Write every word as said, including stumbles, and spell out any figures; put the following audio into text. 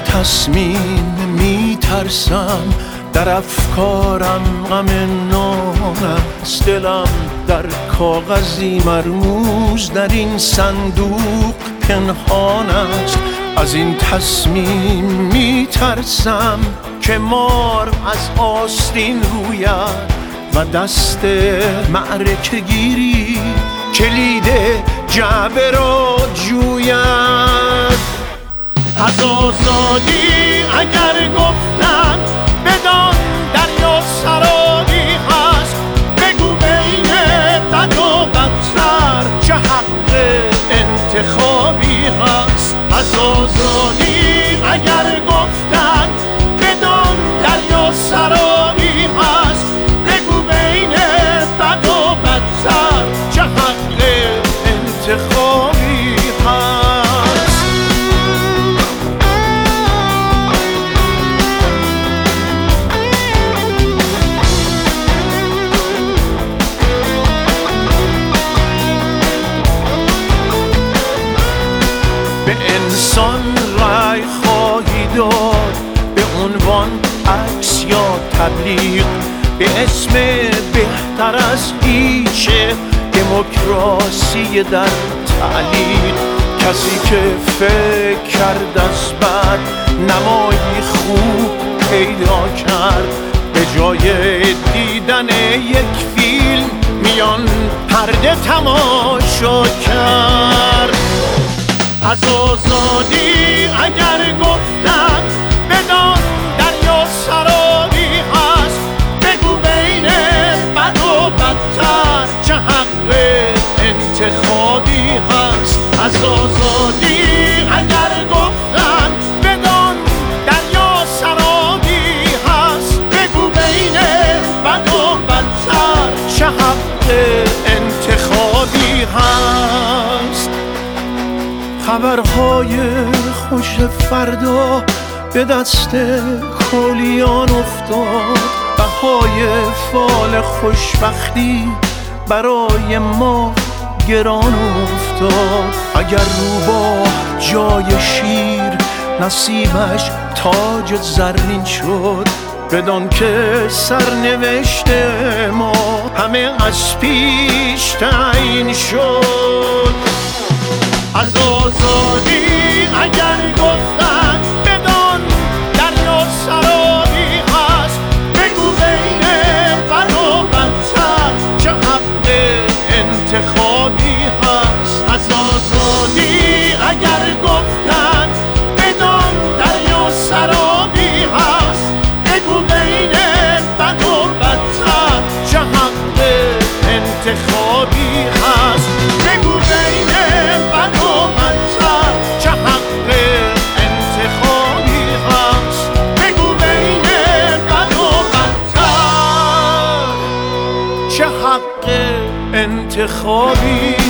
تصمیم میترسم، در افکارم غم نان است، دلم در کاغذی مرموز در این صندوق پنهان است. از این تصمیم میترسم که مار از آستین روید و دست معرکه گیری کلید جعبه را جوید. از آزادی اگر گفتن بدان دریا سرابی هست، بگو بین بد و بدتر چه حق انتخابی هست. از آزادی اگر گفتن بدان دریا سرابی هست، بگو بین بد و بدتر چه حق انتخابی هست. به انسان رای خواهی داد به عنوان عکس یا تبلیغ، به اسم بهتر از هیچ دموکراسی در تعلیق. کسی که فکر کرد از بد نمایی خوب پیدا کرد، به جای دیدن یک فیلم میان پرده تماشا کرد. از آزادی اگر گفتن بدان دریا سرابی هست، بگو بین بد و بدتر چه حق انتخابی هست. از آزادی اگر گفتن بدان دریا سرابی هست، بگو بین بد و بدتر چه حق انتخابی هست. خبرهای خوش فردا به دست کولیان افتاد، بهای فال خوشبختی برای ما گران افتاد. اگر روباه جای شیر نصیبش تاج زرین شد، بدان که سرنوشت ما همه از پیش تعیین شد. از آزادی اگر گفتن بدان دریا سرابی هست، بگو بین بد و بدتر چه حق انتخابی هست. از آزادی اگر گفتن بدان دریا سرابی هست، بگو بین بد و بدتر چه حق انتخابی هست. بگو بین بد و بدتر چه حق انتخابی هست. بگو بین بد و بدتر چه حق انتخابی